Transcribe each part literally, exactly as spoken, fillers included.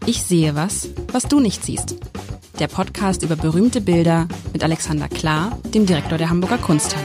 Ich sehe was, was du nicht siehst. Der Podcast über berühmte Bilder mit Alexander Klar, dem Direktor der Hamburger Kunsthalle.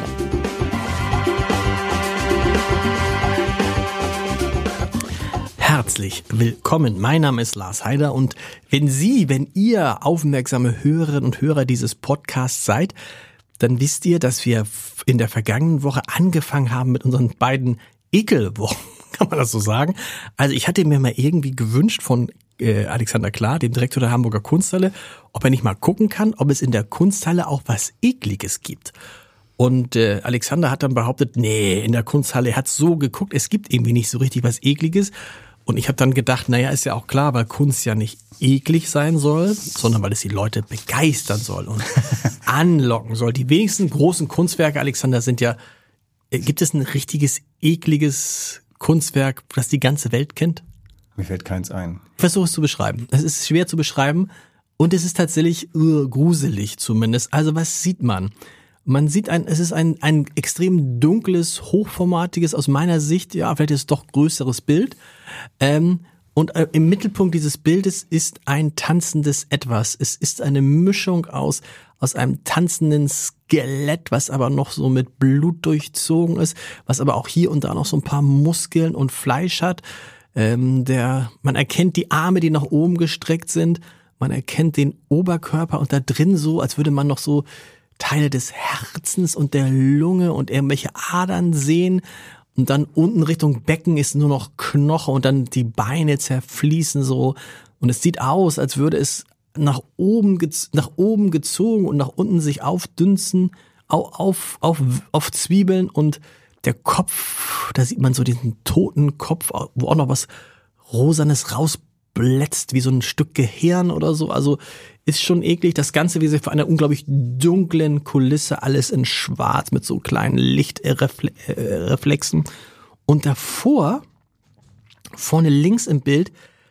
Herzlich willkommen. Mein Name ist Lars Heider und wenn Sie, wenn ihr aufmerksame Hörerinnen und Hörer dieses Podcasts seid, dann wisst ihr, dass wir in der vergangenen Woche angefangen haben mit unseren beiden Ekelwochen, kann man das so sagen? Also ich hatte mir mal irgendwie gewünscht von äh, Alexander Klar, dem Direktor der Hamburger Kunsthalle, ob er nicht mal gucken kann, ob es in der Kunsthalle auch was Ekliges gibt. Und äh, Alexander hat dann behauptet, nee, in der Kunsthalle, er hat so geguckt, es gibt irgendwie nicht so richtig was Ekliges. Und ich habe dann gedacht, naja, ist ja auch klar, weil Kunst ja nicht eklig sein soll, sondern weil es die Leute begeistern soll und anlocken soll. Die wenigsten großen Kunstwerke, Alexander, sind ja, äh, gibt es ein richtiges, ekliges Kunstwerk, das die ganze Welt kennt? Mir fällt keins ein. Ich versuche es zu beschreiben. Es ist schwer zu beschreiben und es ist tatsächlich uh, gruselig zumindest. Also was sieht man? Man sieht ein, es ist ein, ein extrem dunkles, hochformatiges, aus meiner Sicht, ja, vielleicht ist es doch größeres Bild. Ähm, und äh, im Mittelpunkt dieses Bildes ist ein tanzendes Etwas. Es ist eine Mischung aus, aus einem tanzenden Skelett, was aber noch so mit Blut durchzogen ist, was aber auch hier und da noch so ein paar Muskeln und Fleisch hat. Ähm, der, man erkennt die Arme, die nach oben gestreckt sind. Man erkennt den Oberkörper und da drin so, als würde man noch so Teile des Herzens und der Lunge und irgendwelche Adern sehen. Und dann unten Richtung Becken ist nur noch Knochen und dann die Beine zerfließen so. Und es sieht aus, als würde es nach oben, nach oben gezogen und nach unten sich aufdünsten, auf, auf, auf, auf Zwiebeln und der Kopf, da sieht man so diesen toten Kopf, wo auch noch was Rosanes rausblätzt, wie so ein Stück Gehirn oder so. Also ist schon eklig. Das Ganze wie sie vor einer unglaublich dunklen Kulisse, alles in schwarz mit so kleinen Lichtreflexen. Und davor, vorne links im Bild,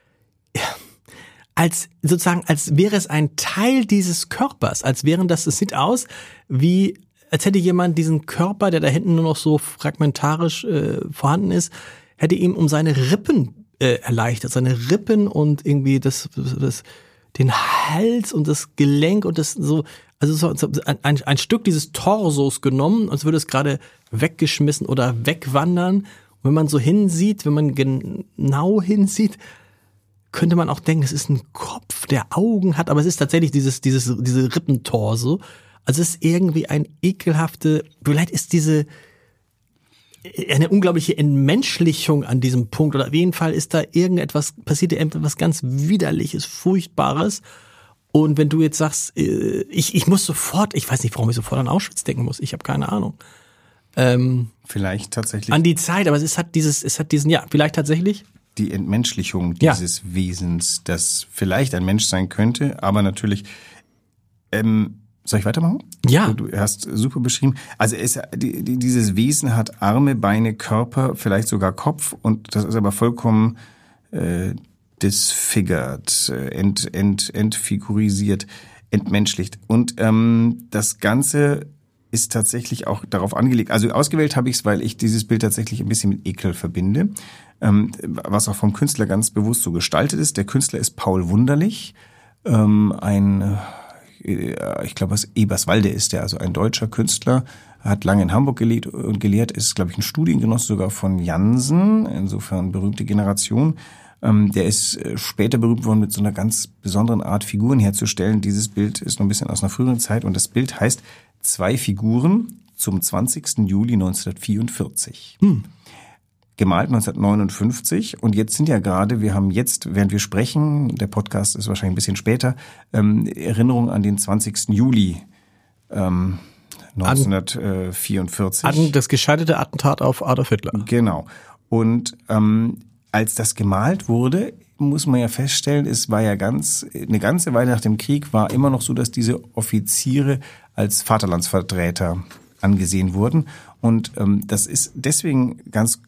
als sozusagen, als wäre es ein Teil dieses Körpers, als wären das, es sieht aus wie, als hätte jemand diesen Körper, der da hinten nur noch so fragmentarisch äh, vorhanden ist, hätte ihm um seine Rippen äh, erleichtert, seine Rippen und irgendwie das, das, den Hals und das Gelenk und das so, also so ein, ein, ein Stück dieses Torsos genommen, als würde es gerade weggeschmissen oder wegwandern. Und wenn man so hinsieht, wenn man genau hinsieht, könnte man auch denken, es ist ein Kopf, der Augen hat, aber es ist tatsächlich dieses, dieses, diese Rippentorso. Also es ist irgendwie ein ekelhafte, vielleicht ist diese eine unglaubliche Entmenschlichung an diesem Punkt oder auf jeden Fall ist da irgendetwas, passiert irgendetwas ganz Widerliches, Furchtbares. Und wenn du jetzt sagst, ich, ich muss sofort, ich weiß nicht, warum ich sofort an Auschwitz denken muss, ich habe keine Ahnung. Ähm, vielleicht tatsächlich. An die Zeit, aber es hat dieses, es hat diesen, ja, vielleicht tatsächlich. Die Entmenschlichung dieses ja. Wesens, das vielleicht ein Mensch sein könnte, aber natürlich, ähm, soll ich weitermachen? Ja. Du hast super beschrieben. Also es, die, die, dieses Wesen hat Arme, Beine, Körper, vielleicht sogar Kopf und das ist aber vollkommen äh, disfigured, ent, ent, entfigurisiert, entmenschlicht. Und ähm, das Ganze ist tatsächlich auch darauf angelegt. Also ausgewählt habe ich es, weil ich dieses Bild tatsächlich ein bisschen mit Ekel verbinde, ähm, was auch vom Künstler ganz bewusst so gestaltet ist. Der Künstler ist Paul Wunderlich, ähm, ein ich glaube, was Eberswalde ist der, also ein deutscher Künstler, hat lange in Hamburg gelebt und gelehrt, ist, glaube ich, ein Studiengenoss sogar von Jansen, insofern berühmte Generation. Der ist später berühmt worden mit so einer ganz besonderen Art, Figuren herzustellen. Dieses Bild ist noch ein bisschen aus einer früheren Zeit und das Bild heißt Zwei Figuren zum zwanzigsten Juli neunzehnhundertvierundvierzig. Hm. Gemalt neunzehnhundertneunundfünfzig und jetzt sind ja gerade, wir haben jetzt, während wir sprechen, der Podcast ist wahrscheinlich ein bisschen später, ähm, Erinnerung an den zwanzigsten Juli ähm, neunzehnhundertvierundvierzig. An das gescheiterte Attentat auf Adolf Hitler. Genau. Und ähm, als das gemalt wurde, muss man ja feststellen, es war ja ganz, eine ganze Weile nach dem Krieg war immer noch so, dass diese Offiziere als Vaterlandsvertreter angesehen wurden. Und ähm, das ist deswegen ganz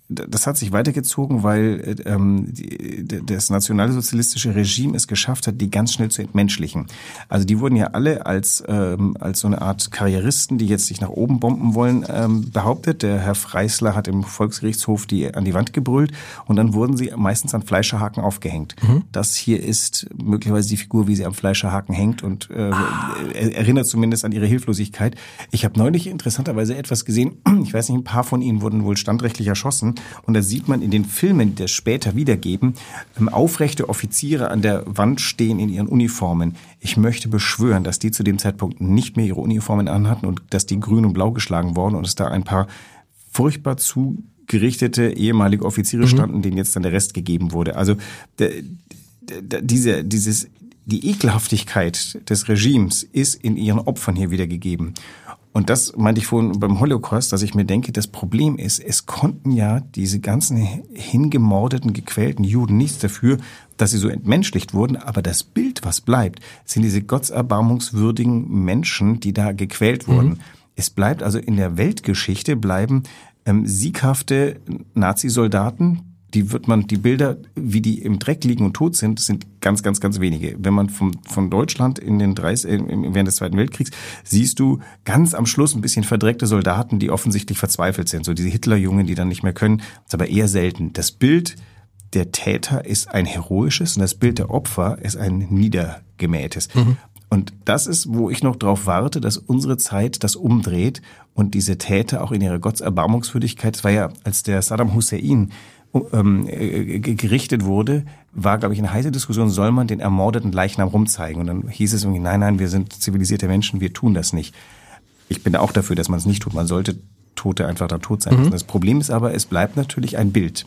das hat sich weitergezogen, weil ähm, die, das nationalsozialistische Regime es geschafft hat, die ganz schnell zu entmenschlichen. Also die wurden ja alle als ähm, als so eine Art Karrieristen, die jetzt sich nach oben bomben wollen, ähm, behauptet. Der Herr Freisler hat im Volksgerichtshof die an die Wand gebrüllt und dann wurden sie meistens an Fleischerhaken aufgehängt. Mhm. Das hier ist möglicherweise die Figur, wie sie am Fleischerhaken hängt und äh, ah. erinnert zumindest an ihre Hilflosigkeit. Ich habe neulich interessanterweise etwas gesehen. Ich weiß nicht, ein paar von ihnen wurden wohl standrechtlich erschossen. Und da sieht man in den Filmen, die das später wiedergeben, aufrechte Offiziere an der Wand stehen in ihren Uniformen. Ich möchte beschwören, dass die zu dem Zeitpunkt nicht mehr ihre Uniformen anhatten und dass die grün und blau geschlagen wurden und es da ein paar furchtbar zugerichtete ehemalige Offiziere mhm. standen, denen jetzt dann der Rest gegeben wurde. Also der, der, diese, dieses, die Ekelhaftigkeit des Regimes ist in ihren Opfern hier wiedergegeben. Und das meinte ich vorhin beim Holocaust, dass ich mir denke, das Problem ist, es konnten ja diese ganzen hingemordeten, gequälten Juden nichts dafür, dass sie so entmenschlicht wurden. Aber das Bild, was bleibt, sind diese gottserbarmungswürdigen Menschen, die da gequält wurden. Mhm. Es bleibt also in der Weltgeschichte bleiben ähm, sieghafte Nazisoldaten. Die wird man, die Bilder, wie die im Dreck liegen und tot sind, sind ganz, ganz, ganz wenige. Wenn man vom, von Deutschland in den dreißig, während des Zweiten Weltkriegs, siehst du ganz am Schluss ein bisschen verdreckte Soldaten, die offensichtlich verzweifelt sind. So diese Hitlerjungen, die dann nicht mehr können. Das ist aber eher selten. Das Bild der Täter ist ein heroisches und das Bild der Opfer ist ein niedergemähtes. Mhm. Und das ist, wo ich noch drauf warte, dass unsere Zeit das umdreht und diese Täter auch in ihrer Gottserbarmungswürdigkeit, das war ja, als der Saddam Hussein Ähm, äh, gerichtet wurde, war, glaube ich, eine heiße Diskussion, soll man den ermordeten Leichnam rumzeigen? Und dann hieß es irgendwie, nein, nein, wir sind zivilisierte Menschen, wir tun das nicht. Ich bin auch dafür, dass man es nicht tut. Man sollte Tote einfach da tot sein lassen. Mhm. Das Problem ist aber, es bleibt natürlich ein Bild.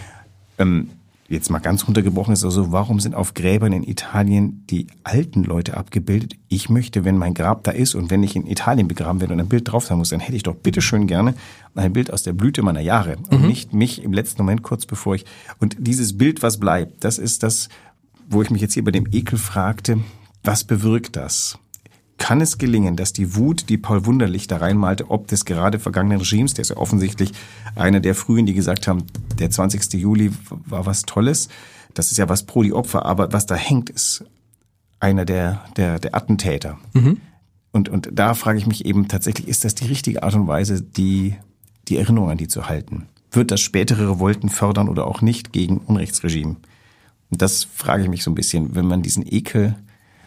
Ähm, jetzt mal ganz runtergebrochen ist also, warum sind auf Gräbern in Italien die alten Leute abgebildet? Ich möchte, wenn mein Grab da ist und wenn ich in Italien begraben werde und ein Bild drauf sein muss, dann hätte ich doch bitteschön gerne ein Bild aus der Blüte meiner Jahre und mhm. nicht mich im letzten Moment kurz bevor ich... Und dieses Bild, was bleibt, das ist das, wo ich mich jetzt hier bei dem Ekel fragte, was bewirkt das? Kann es gelingen, dass die Wut, die Paul Wunderlich da reinmalte, ob des gerade vergangenen Regimes, der ist ja offensichtlich einer der Frühen, die gesagt haben, der zwanzigsten Juli war was Tolles, das ist ja was pro die Opfer, aber was da hängt, ist einer der, der, der Attentäter. Mhm. Und, und da frage ich mich eben tatsächlich, ist das die richtige Art und Weise, die, die Erinnerung an die zu halten? Wird das spätere Revolten fördern oder auch nicht gegen Unrechtsregime? Und das frage ich mich so ein bisschen, wenn man diesen Ekel...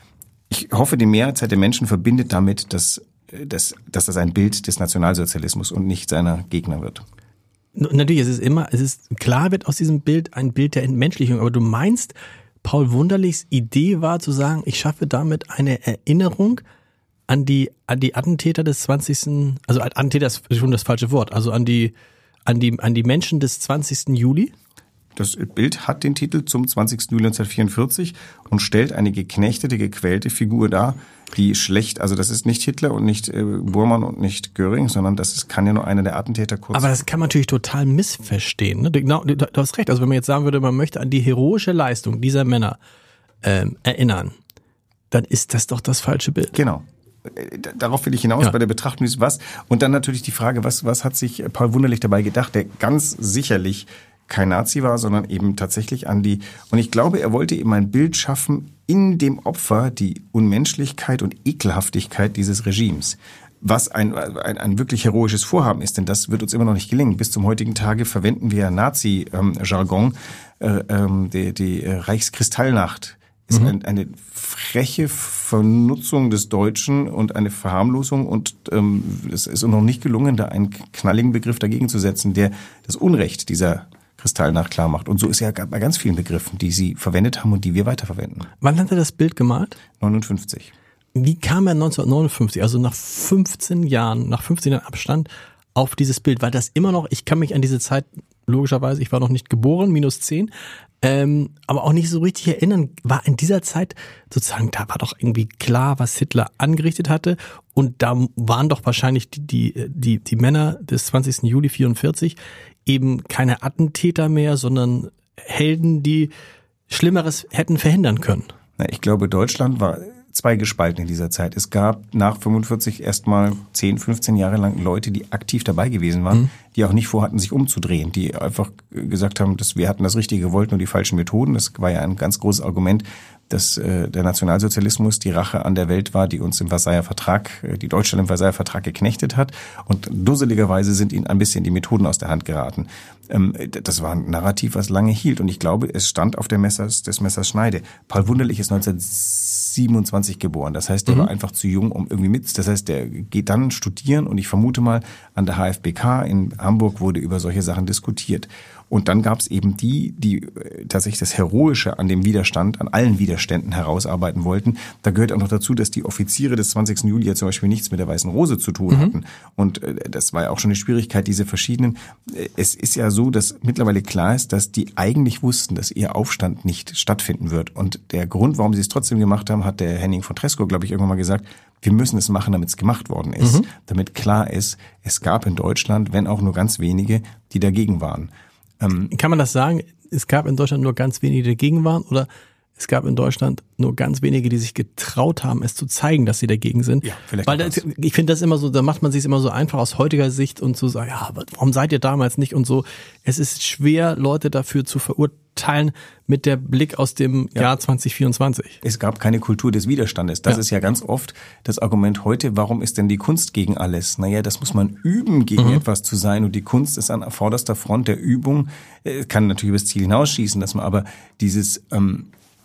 Ich hoffe, die Mehrheit der Menschen verbindet damit, dass, dass, dass das ein Bild des Nationalsozialismus und nicht seiner Gegner wird. Natürlich, es ist immer, es ist klar, wird aus diesem Bild ein Bild der Entmenschlichung. Aber du meinst, Paul Wunderlichs Idee war zu sagen, ich schaffe damit eine Erinnerung an die, an die Attentäter des zwanzigsten Also Attentäter ist schon das falsche Wort. Also an die, an die, an die Menschen des zwanzigsten Juli. Das Bild hat den Titel zum zwanzigsten Juli neunzehnhundertvierundvierzig und stellt eine geknechtete, gequälte Figur dar, die schlecht, also das ist nicht Hitler und nicht äh, Bormann und nicht Göring, sondern das ist, kann ja nur einer der Attentäter kurz. Aber das kann man natürlich total missverstehen. Ne? Genau, du, du hast recht. Also wenn man jetzt sagen würde, man möchte an die heroische Leistung dieser Männer ähm, erinnern, dann ist das doch das falsche Bild. Genau. Darauf will ich hinaus ja. bei der Betrachtung dieses was. Und dann natürlich die Frage, was, was hat sich Paul Wunderlich dabei gedacht, der ganz sicherlich kein Nazi war, sondern eben tatsächlich an die, und ich glaube, er wollte eben ein Bild schaffen, in dem Opfer die Unmenschlichkeit und Ekelhaftigkeit dieses Regimes. Was ein, ein, ein wirklich heroisches Vorhaben ist, denn das wird uns immer noch nicht gelingen. Bis zum heutigen Tage verwenden wir Nazi-Jargon. Ähm, ähm, die, die Reichskristallnacht ist mhm. ein, eine freche Vernutzung des Deutschen und eine Verharmlosung, und ähm, es ist uns noch nicht gelungen, da einen knalligen Begriff dagegen zu setzen, der das Unrecht dieser Kristallnacht klar macht. Und so ist ja bei ganz vielen Begriffen, die sie verwendet haben und die wir weiterverwenden. Wann hat er das Bild gemalt? neunundfünfzig. Wie kam er neunzehnhundertneunundfünfzig, also nach fünfzehn Jahren, nach fünfzehn Jahren Abstand, auf dieses Bild? Weil das immer noch, ich kann mich an diese Zeit, logischerweise, ich war noch nicht geboren, minus zehn, ähm, aber auch nicht so richtig erinnern, war in dieser Zeit sozusagen, da war doch irgendwie klar, was Hitler angerichtet hatte, und da waren doch wahrscheinlich die, die, die, die Männer des zwanzigsten Juli vierundvierzig eben keine Attentäter mehr, sondern Helden, die Schlimmeres hätten verhindern können. Na, ich glaube, Deutschland war zweigespalten in dieser Zeit. Es gab nach fünfundvierzig erstmal zehn, fünfzehn Jahre lang Leute, die aktiv dabei gewesen waren, mhm. die auch nicht vorhatten, sich umzudrehen, die einfach gesagt haben, dass wir hatten das Richtige gewollt, nur die falschen Methoden. Das war ja ein ganz großes Argument, dass äh, der Nationalsozialismus die Rache an der Welt war, die uns im Versailler Vertrag, äh, die Deutschland im Versailler Vertrag geknechtet hat. Und dusseligerweise sind ihnen ein bisschen die Methoden aus der Hand geraten. Ähm, das war ein Narrativ, was lange hielt. Und ich glaube, es stand auf der Messers, des Messers Schneide. Paul Wunderlich ist neunzehnhundertsiebenundzwanzig geboren. Das heißt, der mhm. war einfach zu jung, um irgendwie mit. Das heißt, der geht dann studieren und ich vermute mal, an der H F B K in Hamburg wurde über solche Sachen diskutiert. Und dann gab es eben die, die tatsächlich das Heroische an dem Widerstand, an allen Widerständen herausarbeiten wollten. Da gehört auch noch dazu, dass die Offiziere des zwanzigsten Juli ja zum Beispiel nichts mit der Weißen Rose zu tun mhm. hatten. Und das war ja auch schon eine Schwierigkeit, diese verschiedenen. Es ist ja so, dass mittlerweile klar ist, dass die eigentlich wussten, dass ihr Aufstand nicht stattfinden wird. Und der Grund, warum sie es trotzdem gemacht haben, hat der Henning von Tresckow, glaube ich, irgendwann mal gesagt, wir müssen es machen, damit es gemacht worden ist. Mhm. Damit klar ist, es gab in Deutschland, wenn auch nur ganz wenige, die dagegen waren. Kann man das sagen, es gab in Deutschland nur ganz wenige, die dagegen waren, oder es gab in Deutschland nur ganz wenige, die sich getraut haben, es zu zeigen, dass sie dagegen sind? Ja, vielleicht. Weil das, ich finde das immer so, da macht man sich immer so einfach aus heutiger Sicht und zu sagen, ja, aber warum seid ihr damals nicht und so. Es ist schwer, Leute dafür zu verurteilen mit der Blick aus dem ja. Jahr zwanzig vierundzwanzig. Es gab keine Kultur des Widerstandes. Das ja. ist ja ganz oft das Argument heute, warum ist denn die Kunst gegen alles? Naja, das muss man üben, gegen mhm. etwas zu sein, und die Kunst ist an vorderster Front der Übung. Kann natürlich über das Ziel hinausschießen, dass man aber dieses ähm,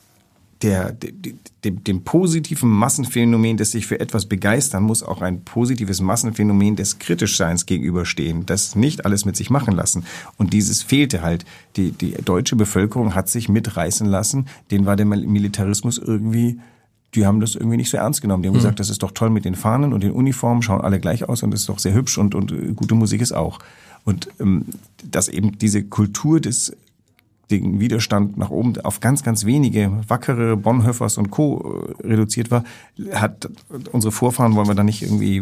Der, dem, dem positiven Massenphänomen, das sich für etwas begeistern, muss auch ein positives Massenphänomen des Kritischseins gegenüberstehen, das nicht alles mit sich machen lassen. Und dieses fehlte halt. Die, die deutsche Bevölkerung hat sich mitreißen lassen, denen war der Militarismus irgendwie, die haben das irgendwie nicht so ernst genommen. Die haben mhm. gesagt, das ist doch toll mit den Fahnen und den Uniformen, schauen alle gleich aus und das ist doch sehr hübsch und, und gute Musik ist auch. Und ähm, dass eben diese Kultur des den Widerstand nach oben auf ganz, ganz wenige wackere Bonhoeffers und Co. reduziert war, hat unsere Vorfahren, wollen wir da nicht irgendwie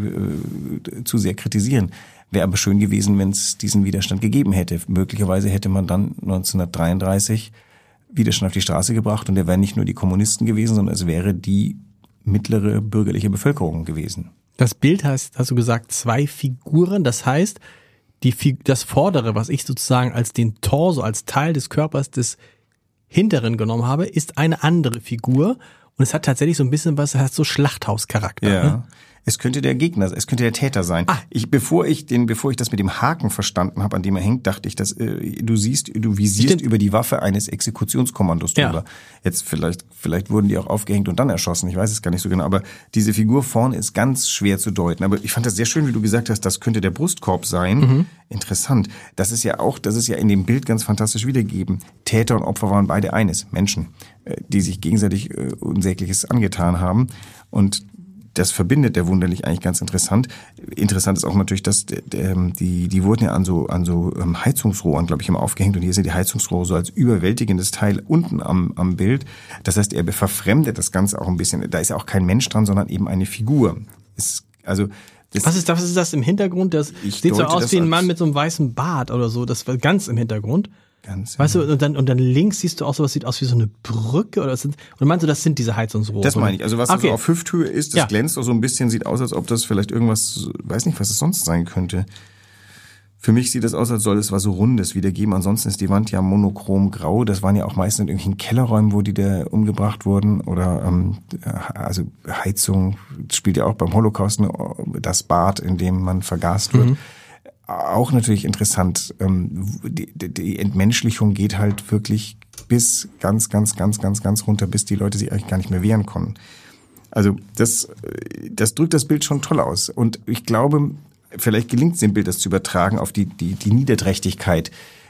äh, zu sehr kritisieren. Wäre aber schön gewesen, wenn es diesen Widerstand gegeben hätte. Möglicherweise hätte man dann neunzehnhundertdreiunddreißig Widerstand auf die Straße gebracht und der wäre nicht nur die Kommunisten gewesen, sondern es wäre die mittlere bürgerliche Bevölkerung gewesen. Das Bild heißt, hast du gesagt, zwei Figuren, das heißt, Die, das Vordere, was ich sozusagen als den Torso, als Teil des Körpers des Hinteren genommen habe, ist eine andere Figur. Und es hat tatsächlich so ein bisschen was, es hat so Schlachthauscharakter. Ja. Ne? Es könnte der Gegner, es könnte der Täter sein. Ah. Ich, bevor ich den, bevor ich das mit dem Haken verstanden habe, an dem er hängt, dachte ich, dass äh, du siehst, du visierst Stimmt. über die Waffe eines Exekutionskommandos drüber. Ja. Jetzt vielleicht, vielleicht wurden die auch aufgehängt und dann erschossen. Ich weiß es gar nicht so genau. Aber diese Figur vorne ist ganz schwer zu deuten. Aber ich fand das sehr schön, wie du gesagt hast, das könnte der Brustkorb sein. Mhm. Interessant. Das ist ja auch, das ist ja in dem Bild ganz fantastisch wiedergegeben. Täter und Opfer waren beide eines, Menschen, die sich gegenseitig äh, Unsägliches angetan haben. Und das verbindet der Wunderlich eigentlich ganz interessant. Interessant ist auch natürlich, dass die die wurden ja an so an so Heizungsrohren, glaube ich, immer aufgehängt, und hier sind die Heizungsrohre so als überwältigendes Teil unten am am Bild. Das heißt, er verfremdet das Ganze auch ein bisschen. Da ist ja auch kein Mensch dran, sondern eben eine Figur. Ist, also das, was ist das? Was ist das im Hintergrund? Das sieht so aus wie ein Mann mit so einem weißen Bart oder so. Das war ganz im Hintergrund. Ganz weißt du, und dann, und dann links siehst du auch so, was sieht aus wie so eine Brücke, oder sind, oder meinst du, das sind diese Heizungsrohre? Das meine ich. Also was okay. so auf Hüfthöhe ist, das ja. glänzt auch so ein bisschen, sieht aus, als ob das vielleicht irgendwas, weiß nicht, was es sonst sein könnte. Für mich sieht das aus, als soll es was so Rundes wiedergeben. Ansonsten ist die Wand ja monochrom grau. Das waren ja auch meistens in irgendwelchen Kellerräumen, wo die da umgebracht wurden. Oder ähm, also Heizung spielt ja auch beim Holocaust das Bad, in dem man vergast wird. Mhm. Auch natürlich interessant, die, die Entmenschlichung geht halt wirklich bis ganz, ganz, ganz, ganz, ganz runter, bis die Leute sich eigentlich gar nicht mehr wehren konnten. Also das, das drückt das Bild schon toll aus. Und ich glaube, vielleicht gelingt es dem Bild, das zu übertragen auf die, die, die Niederträchtigkeit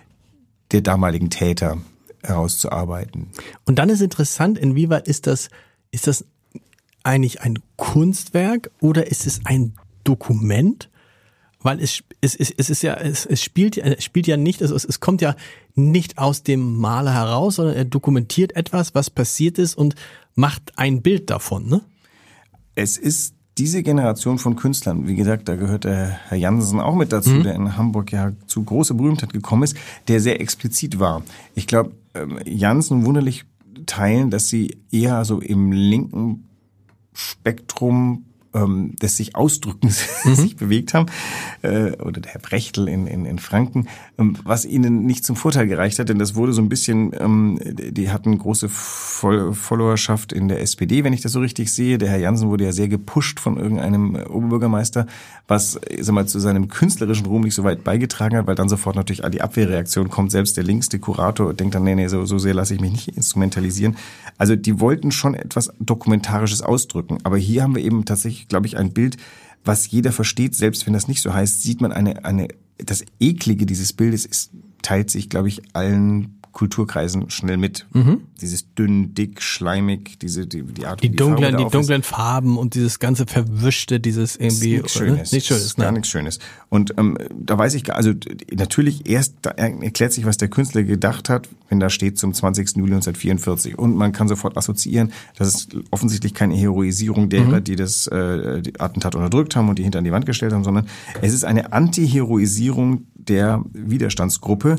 der damaligen Täter herauszuarbeiten. Und dann ist interessant, inwieweit ist das, ist das eigentlich ein Kunstwerk oder ist es ein Dokument? Weil es, es, es, es ist ja, es, es spielt, es spielt ja nicht, also es, es kommt ja nicht aus dem Maler heraus, sondern er dokumentiert etwas, was passiert ist, und macht ein Bild davon, ne? Es ist diese Generation von Künstlern, wie gesagt, da gehört der Herr Jansen auch mit dazu, mhm. der in Hamburg ja zu großer Berühmtheit gekommen ist, der sehr explizit war. Ich glaube, Jansen Wunderlich teilen, dass sie eher so im linken Spektrum ähm, des sich Ausdrückens mhm. sich bewegt haben, äh, oder der Herr Brechtel in, in, in Franken, ähm, was ihnen nicht zum Vorteil gereicht hat, denn das wurde so ein bisschen, ähm, die hatten große Fol- Followerschaft in der S P D, wenn ich das so richtig sehe. Der Herr Jansen wurde ja sehr gepusht von irgendeinem Oberbürgermeister, was sag mal, zu seinem künstlerischen Ruhm nicht so weit beigetragen hat, weil dann sofort natürlich die Abwehrreaktion kommt. Selbst der linkste Kurator denkt dann, nee, nee, so, so sehr lasse ich mich nicht instrumentalisieren. Also die wollten schon etwas Dokumentarisches ausdrücken, aber hier haben wir eben tatsächlich, glaube ich, ein Bild, was jeder versteht, selbst wenn das nicht so heißt, sieht man eine, eine, das Eklige dieses Bildes ist, teilt sich, glaube ich, allen Kulturkreisen schnell mit. Mhm. Dieses dünn, dick, schleimig, diese, die, die Art, die, die dunklen, Farbe die dunklen Farben und dieses ganze Verwischte, dieses irgendwie. Nichts Schönes. Nicht Schönes, gar nichts Schönes. Und, ähm, da weiß ich gar, also, natürlich erst, da erklärt sich, was der Künstler gedacht hat, wenn da steht zum zwanzigsten Juli neunzehnhundertvierundvierzig. Und man kann sofort assoziieren, das ist offensichtlich keine Heroisierung derer, mhm. die das, äh, die Attentat unterdrückt haben und die hinter an die Wand gestellt haben, sondern es ist eine Anti-Heroisierung der Widerstandsgruppe.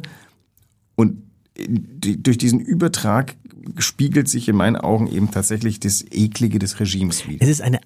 Und die, durch diesen Übertrag spiegelt sich in meinen Augen eben tatsächlich das Eklige des Regimes wider. Es ist eine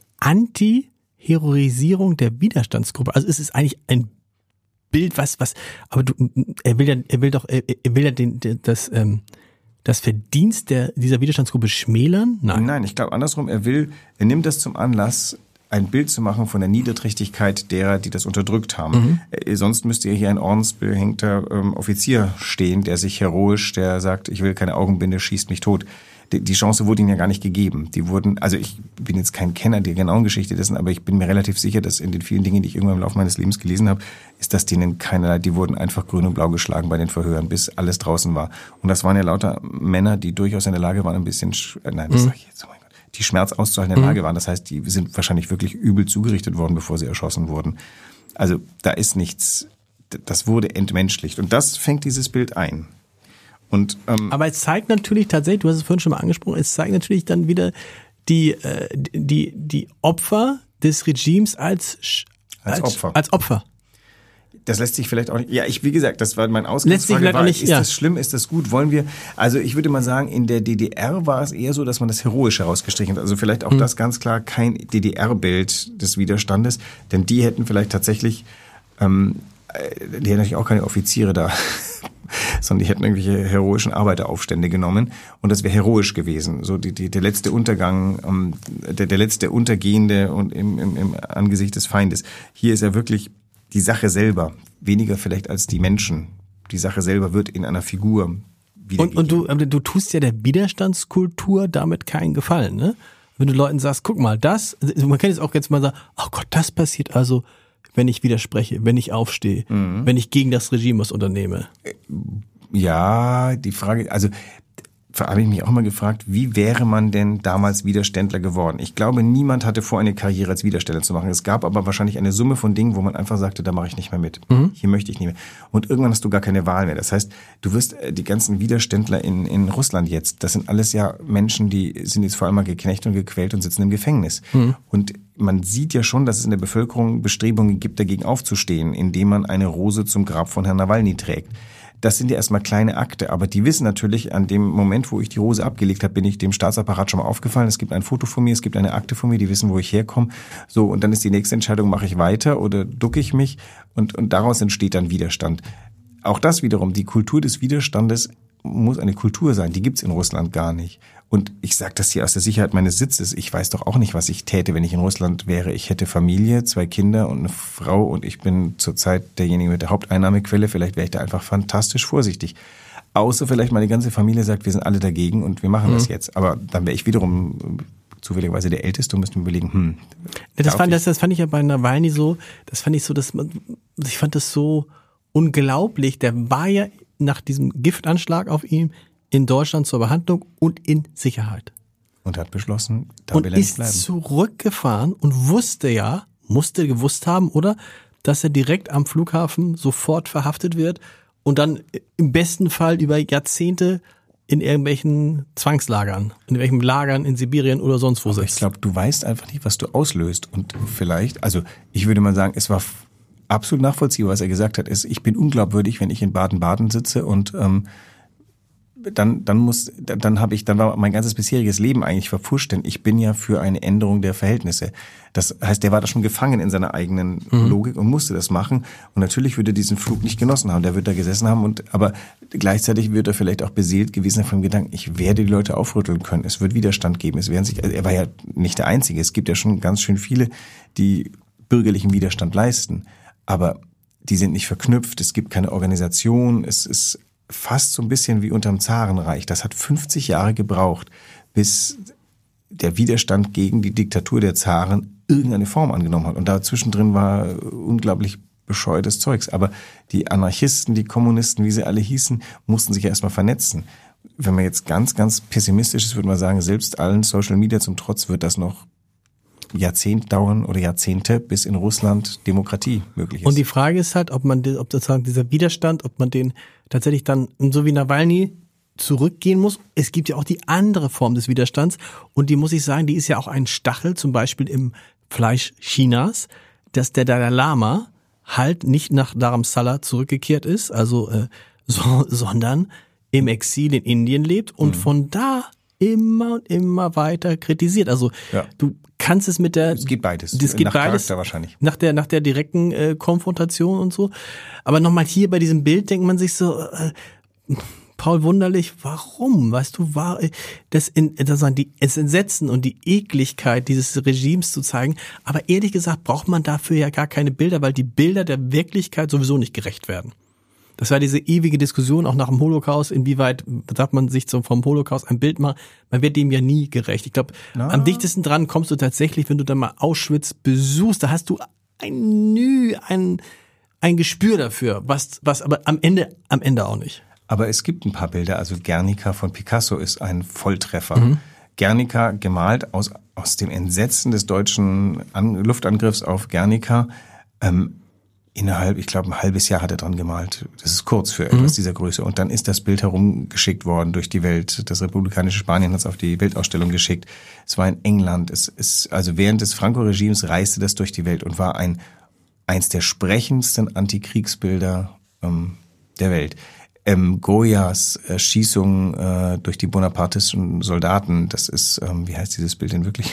Anti-Heroisierung der Widerstandsgruppe. Also es ist eigentlich ein Bild, was, was, aber du, er will ja, er will doch, er, er will ja den, das, ähm, das Verdienst der, dieser Widerstandsgruppe schmälern? Nein. Nein, ich glaube andersrum. Er will, er nimmt das zum Anlass, ein Bild zu machen von der Niederträchtigkeit derer, die das unterdrückt haben. Mhm. Äh, sonst müsste ja hier ein ordensbehängter ähm, Offizier stehen, der sich heroisch, der sagt, ich will keine Augenbinde, schießt mich tot. Die, die Chance wurde ihnen ja gar nicht gegeben. Die wurden, also ich bin jetzt kein Kenner der genauen Geschichte dessen, aber ich bin mir relativ sicher, dass in den vielen Dingen, die ich irgendwann im Laufe meines Lebens gelesen habe, ist das denen keinerlei, die wurden einfach grün und blau geschlagen bei den Verhören, bis alles draußen war. Und das waren ja lauter Männer, die durchaus in der Lage waren, ein bisschen, äh, nein, das mhm. sag ich jetzt, oh mein Gott, die Schmerz auszuhalten in der Lage waren. Das heißt, die sind wahrscheinlich wirklich übel zugerichtet worden, bevor sie erschossen wurden. Also da ist nichts, das wurde entmenschlicht. Und das fängt dieses Bild ein. Und, ähm, aber es zeigt natürlich tatsächlich, du hast es vorhin schon mal angesprochen, es zeigt natürlich dann wieder die, äh, die, die Opfer des Regimes als, als, als Opfer. Als Opfer. Das lässt sich vielleicht auch nicht, ja, ich, wie gesagt, das war mein Ausgangsfrage, war, nicht, ist ja. das schlimm, ist das gut, wollen wir, also ich würde mal sagen, in der D D R war es eher so, dass man das heroisch herausgestrichen hat, also vielleicht auch mhm. das ganz klar kein D D R-Bild des Widerstandes, denn die hätten vielleicht tatsächlich, ähm, die hätten natürlich auch keine Offiziere da, sondern die hätten irgendwelche heroischen Arbeiteraufstände genommen und das wäre heroisch gewesen, so die, die, der letzte Untergang, ähm, der, der letzte Untergehende und im, im, im Angesicht des Feindes. Hier ist ja wirklich die Sache selber, weniger vielleicht als die Menschen. Die Sache selber wird in einer Figur wiedergegeben. Und, und du, du tust ja der Widerstandskultur damit keinen Gefallen, ne? Wenn du Leuten sagst, guck mal, das, man kann jetzt auch jetzt mal sagen, oh Gott, das passiert also, wenn ich widerspreche, wenn ich aufstehe, mhm. wenn ich gegen das Regime was unternehme. Ja, die Frage, also habe ich mich auch mal gefragt, wie wäre man denn damals Widerständler geworden? Ich glaube, niemand hatte vor, eine Karriere als Widerständler zu machen. Es gab aber wahrscheinlich eine Summe von Dingen, wo man einfach sagte, da mache ich nicht mehr mit. Mhm. Hier möchte ich nicht mehr. Und irgendwann hast du gar keine Wahl mehr. Das heißt, du wirst die ganzen Widerständler in, in Russland jetzt, das sind alles ja Menschen, die sind jetzt vor allem mal geknechtet und gequält und sitzen im Gefängnis. Mhm. Und man sieht ja schon, dass es in der Bevölkerung Bestrebungen gibt, dagegen aufzustehen, indem man eine Rose zum Grab von Herrn Nawalny trägt. Das sind ja erstmal kleine Akte, aber die wissen natürlich, an dem Moment, wo ich die Rose abgelegt habe, bin ich dem Staatsapparat schon mal aufgefallen. Es gibt ein Foto von mir, es gibt eine Akte von mir, die wissen, wo ich herkomme. So, und dann ist die nächste Entscheidung, mache ich weiter oder ducke ich mich? Und, und daraus entsteht dann Widerstand. Auch das wiederum, die Kultur des Widerstandes muss eine Kultur sein, die gibt's in Russland gar nicht. Und ich sage das hier aus der Sicherheit meines Sitzes. Ich weiß doch auch nicht, was ich täte, wenn ich in Russland wäre. Ich hätte Familie, zwei Kinder und eine Frau und ich bin zurzeit derjenige mit der Haupteinnahmequelle. Vielleicht wäre ich da einfach fantastisch vorsichtig. Außer vielleicht meine ganze Familie sagt, wir sind alle dagegen und wir machen mhm. das jetzt. Aber dann wäre ich wiederum zufälligerweise der Älteste und müsste mir überlegen, hm. Das fand, das, das fand ich ja bei Nawalny so, das fand ich so, dass man, ich fand das so unglaublich. Der war ja nach diesem Giftanschlag auf ihn in Deutschland zur Behandlung und in Sicherheit. Und hat beschlossen, da und will er nicht bleiben. Und ist zurückgefahren und wusste ja, musste gewusst haben, oder, dass er direkt am Flughafen sofort verhaftet wird und dann im besten Fall über Jahrzehnte in irgendwelchen Zwangslagern, in irgendwelchen Lagern in Sibirien oder sonst wo sitzt. Ich glaube, du weißt einfach nicht, was du auslöst. Und vielleicht, also ich würde mal sagen, es war absolut nachvollziehbar, was er gesagt hat. Ist, ich bin unglaubwürdig, wenn ich in Baden-Baden sitze und ähm, dann dann muss dann habe ich dann war mein ganzes bisheriges Leben eigentlich verpfuscht, denn ich bin ja für eine Änderung der Verhältnisse. Das heißt, der war da schon gefangen in seiner eigenen mhm. Logik und musste das machen. Und natürlich würde er diesen Flug nicht genossen haben. Der wird da gesessen haben und aber gleichzeitig wird er vielleicht auch beseelt gewesen sein vom Gedanken, ich werde die Leute aufrütteln können. Es wird Widerstand geben. Es werden sich, also er war ja nicht der Einzige. Es gibt ja schon ganz schön viele, die bürgerlichen Widerstand leisten. Aber die sind nicht verknüpft. Es gibt keine Organisation. Es ist fast so ein bisschen wie unterm Zarenreich. Das hat fünfzig Jahre gebraucht, bis der Widerstand gegen die Diktatur der Zaren irgendeine Form angenommen hat. Und dazwischen drin war unglaublich bescheuertes Zeugs. Aber die Anarchisten, die Kommunisten, wie sie alle hießen, mussten sich ja erstmal vernetzen. Wenn man jetzt ganz, ganz pessimistisch ist, würde man sagen, selbst allen Social Media zum Trotz wird das noch Jahrzehnte dauern oder Jahrzehnte, bis in Russland Demokratie möglich ist. Und die Frage ist halt, ob man, ob sozusagen dieser Widerstand, ob man den tatsächlich dann, so wie Nawalny, zurückgehen muss. Es gibt ja auch die andere Form des Widerstands und die muss ich sagen, die ist ja auch ein Stachel, zum Beispiel im Fleisch Chinas, dass der Dalai Lama halt nicht nach Dharamsala zurückgekehrt ist, also äh, so, sondern im Exil in Indien lebt und mhm. von da immer und immer weiter kritisiert. Also ja. du kannst es mit der... Es geht beides. Es geht nach beides. Charakter wahrscheinlich. Nach der, nach der direkten äh, Konfrontation und so. Aber nochmal hier bei diesem Bild denkt man sich so, äh, Paul Wunderlich, warum? Weißt du, war das, in, das, die, das Entsetzen und die Ekligkeit dieses Regimes zu zeigen. Aber ehrlich gesagt braucht man dafür ja gar keine Bilder, weil die Bilder der Wirklichkeit sowieso nicht gerecht werden. Das war diese ewige Diskussion auch nach dem Holocaust, inwieweit darf man sich zum, vom Holocaust ein Bild machen. Man wird dem ja nie gerecht. Ich glaube, am dichtesten dran kommst du tatsächlich, wenn du dann mal Auschwitz besuchst, da hast du ein Nü, ein, ein Gespür dafür, was, was aber am Ende, am Ende auch nicht. Aber es gibt ein paar Bilder, also Guernica von Picasso ist ein Volltreffer. Mhm. Guernica gemalt aus, aus dem Entsetzen des deutschen An- Luftangriffs auf Guernica, ähm, innerhalb, ich glaube, ein halbes Jahr hat er dran gemalt. Das ist kurz für etwas mhm. dieser Größe. Und dann ist das Bild herumgeschickt worden durch die Welt. Das republikanische Spanien hat es auf die Weltausstellung geschickt. Es war in England. Es ist, also während des Franco-Regimes reiste das durch die Welt und war ein, eins der sprechendsten Antikriegsbilder ähm, der Welt. Ähm, Goyas Erschießung äh, durch die bonapartischen Soldaten, das ist, ähm, wie heißt dieses Bild denn wirklich?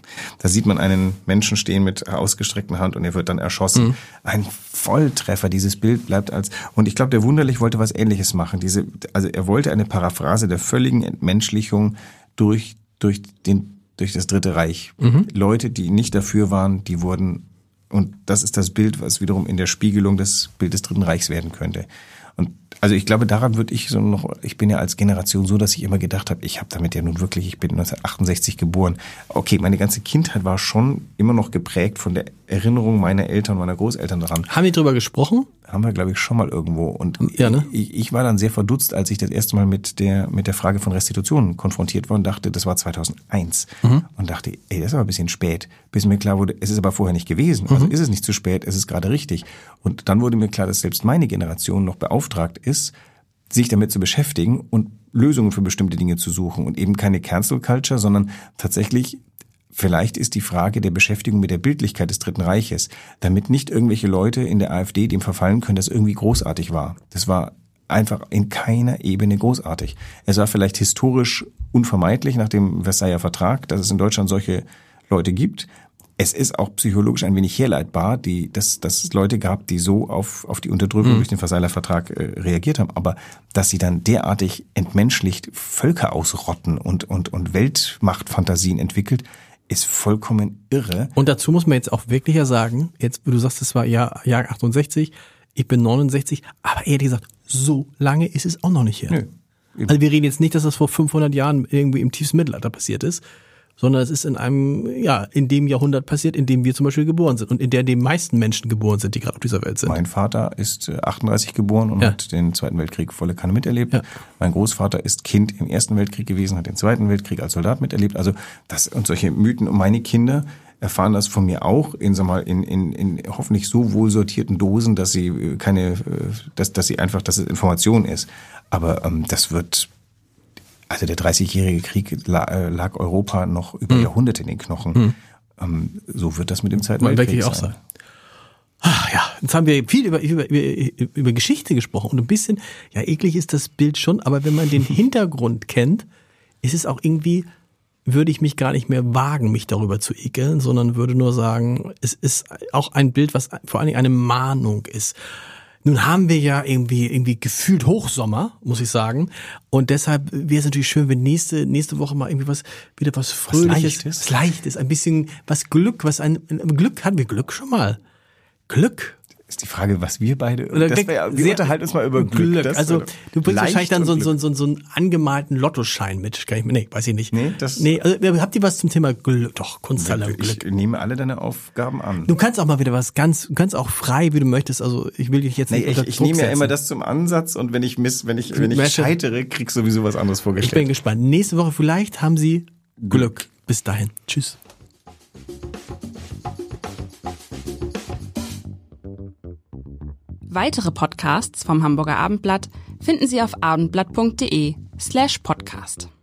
Da sieht man einen Menschen stehen mit ausgestreckter Hand und er wird dann erschossen. Mhm. Ein Volltreffer, dieses Bild bleibt als, und ich glaube, der Wunderlich wollte was Ähnliches machen. Diese, also er wollte eine Paraphrase der völligen Entmenschlichung durch, durch den, durch das Dritte Reich. Mhm. Leute, die nicht dafür waren, die wurden, und das ist das Bild, was wiederum in der Spiegelung des Bildes des Dritten Reichs werden könnte. Und also ich glaube, daran würde ich so noch, ich bin ja als Generation so, dass ich immer gedacht habe, ich habe damit ja nun wirklich, ich bin neunzehnhundertachtundsechzig geboren. Okay, meine ganze Kindheit war schon immer noch geprägt von der Erinnerung meiner Eltern, meiner Großeltern daran. Haben die drüber gesprochen? Haben wir, glaube ich, schon mal irgendwo. Und ja, ne? ich, ich war dann sehr verdutzt, als ich das erste Mal mit der mit der Frage von Restitution konfrontiert war und dachte, das war zweitausendeins. Mhm. Und dachte, ey, das ist aber ein bisschen spät. Bis mir klar wurde, es ist aber vorher nicht gewesen. Mhm. Also ist es nicht zu spät, es ist gerade richtig. Und dann wurde mir klar, dass selbst meine Generation noch beauftragt ist, sich damit zu beschäftigen und Lösungen für bestimmte Dinge zu suchen. Und eben keine Cancel Culture, sondern tatsächlich, vielleicht ist die Frage der Beschäftigung mit der Bildlichkeit des Dritten Reiches, damit nicht irgendwelche Leute in der AfD dem verfallen können, dass irgendwie großartig war. Das war einfach in keiner Ebene großartig. Es war vielleicht historisch unvermeidlich nach dem Versailler Vertrag, dass es in Deutschland solche Leute gibt. Es ist auch psychologisch ein wenig herleitbar, die, dass, dass es Leute gab, die so auf, auf die Unterdrückung mhm. durch den Versailler Vertrag äh, reagiert haben. Aber dass sie dann derartig entmenschlicht Völker ausrotten und, und, und Weltmachtfantasien entwickelt, ist vollkommen irre. Und dazu muss man jetzt auch wirklich ja sagen, jetzt, du sagst, es war Jahr, Jahr achtundsechzig, ich bin neunundsechzig, aber ehrlich gesagt, so lange ist es auch noch nicht her. Nö. Also wir reden jetzt nicht, dass das vor fünfhundert Jahren irgendwie im tiefsten Mittelalter passiert ist, sondern es ist in einem, ja, in dem Jahrhundert passiert, in dem wir zum Beispiel geboren sind und in der die meisten Menschen geboren sind, die gerade auf dieser Welt sind. Mein Vater ist achtunddreißig geboren und ja. hat den Zweiten Weltkrieg volle Kanne miterlebt. Ja. Mein Großvater ist Kind im Ersten Weltkrieg gewesen, hat den Zweiten Weltkrieg als Soldat miterlebt. Also das und solche Mythen. Und meine Kinder erfahren das von mir auch in, sag mal, in, in, in hoffentlich so wohl sortierten Dosen, dass sie keine, dass, dass sie einfach, dass es Information ist. Aber ähm, das wird Also der dreißigjährige Krieg lag Europa noch über mhm. Jahrhunderte in den Knochen. Mhm. Ähm, so wird das mit dem Zweiten Weltkrieg auch sein. Ah, ja, jetzt haben wir viel über, über, über, über Geschichte gesprochen und ein bisschen, ja, eklig ist das Bild schon, aber wenn man den Hintergrund kennt, ist es auch irgendwie, würde ich mich gar nicht mehr wagen, mich darüber zu ekeln, sondern würde nur sagen, es ist auch ein Bild, was vor allen Dingen eine Mahnung ist. Nun haben wir ja irgendwie irgendwie gefühlt Hochsommer, muss ich sagen, und deshalb wäre es natürlich schön, wenn nächste nächste Woche mal irgendwie was wieder was Fröhliches, was Leichtes, was Leichtes, ein bisschen was Glück, was ein, ein Glück hatten wir Glück schon mal. Glück. Ist die Frage, was wir beide, Oder das wär, wir unterhalten uns mal über Glück. Glück. Das Also du bringst leicht wahrscheinlich dann so, und so, so, so einen angemalten Lottoschein mit. Kann ich, nee, weiß ich nicht. Nee, das- nee also, habt ihr was zum Thema Glück? Doch, Kunsthalle Ich Glück. nehme alle deine Aufgaben an. Du kannst auch mal wieder was ganz, du kannst auch frei, wie du möchtest. Also ich will dich jetzt nicht Nee, ich, unter ich Druck nehme ja setzen. immer das zum Ansatz und wenn ich miss, wenn ich, wenn ich Merke- scheitere, krieg sowieso was anderes Ich vorgestellt. bin gespannt. Nächste Woche vielleicht haben Sie Glück. Bis dahin. Tschüss. Weitere Podcasts vom Hamburger Abendblatt finden Sie auf abendblatt punkt de slash podcast.